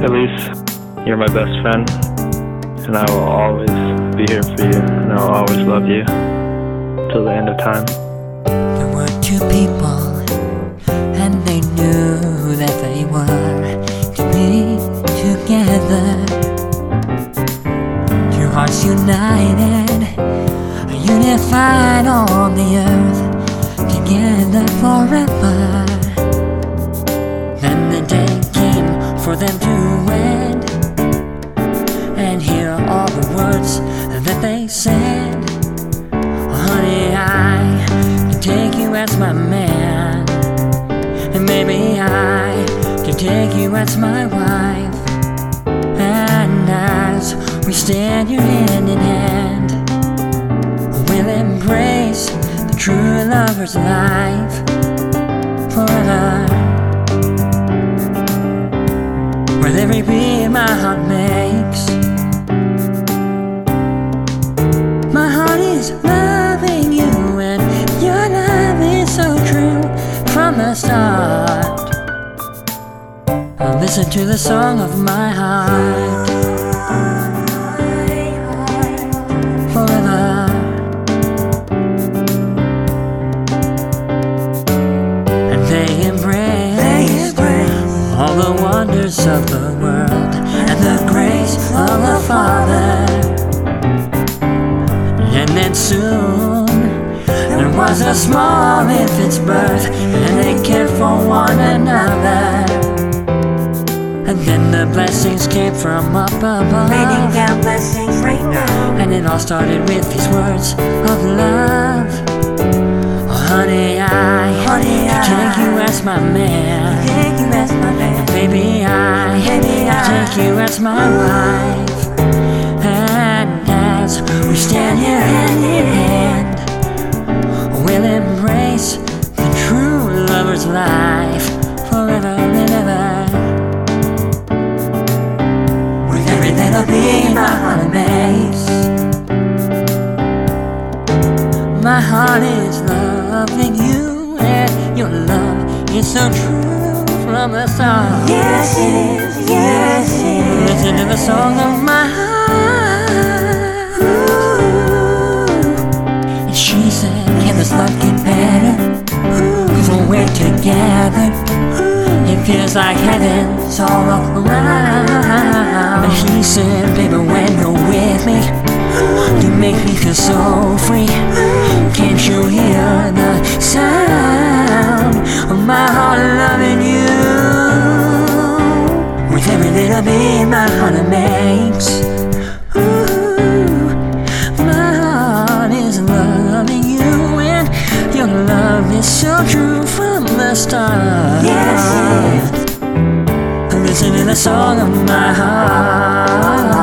At least you're my best friend, and I will always be here for you, and I will always love you till the end of time. There were two people, and they knew that they were to be together. Two hearts united, unified on the earth, together forever. Then the day came for them to wed, and hear all the words that they said. Honey, I can take you as my man, and maybe I can take you as my wife. And as we stand here hand in hand, we'll embrace the true lover's life forever. With every beat my heart makes, my heart is loving you, and your love is so true from the start. I'll listen to the song of my heart forever. And they embrace all the wonders of the world and the grace of the Father. And then soon there was a small infant's birth, and they cared for one another. And then the blessings came from up above, raining down blessings right now. and it all started with these words of love. Oh, honey, I can take you as my man, baby, I can take you as my wife. And as we stand here hand in hand, we'll embrace the true lover's life forever and ever. With every little beat my heart makes, my heart is loving you, and your love is so true from the start. Yes it is, yes it is. Listen to the song of my heart. Ooh. And she said, can this love get better? Cause when we're together, it feels like heaven's all around. And he said, baby, when you're with me, you make me feel so free. Can't you hear the sound of my heart loving you? With every little beat my heart makes, ooh, my heart is loving you, and your love is so true from the start. Yes, it is. Listen to the song of my heart.